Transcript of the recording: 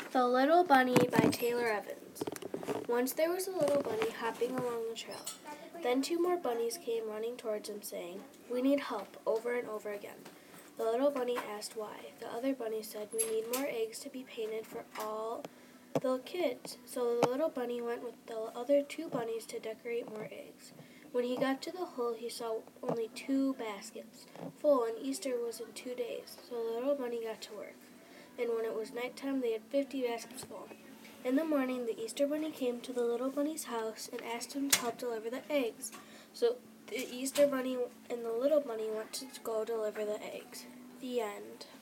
The Little Bunny by Taylor Evans. Once there was a little bunny hopping along the trail. Then two more bunnies came running towards him, saying, "We need help," over and over again. The little bunny asked why. The other bunny said, "We need more eggs to be painted for all the kids." So the little bunny went with the other two bunnies to decorate more eggs. When he got to the hole, he saw only 2 baskets full, and Easter was in 2 days. So the little bunny got to work. And when it was nighttime, they had 50 baskets full. In the morning, the Easter bunny came to the little bunny's house and asked him to help deliver the eggs. So the Easter bunny and the little bunny went to go deliver the eggs. The end.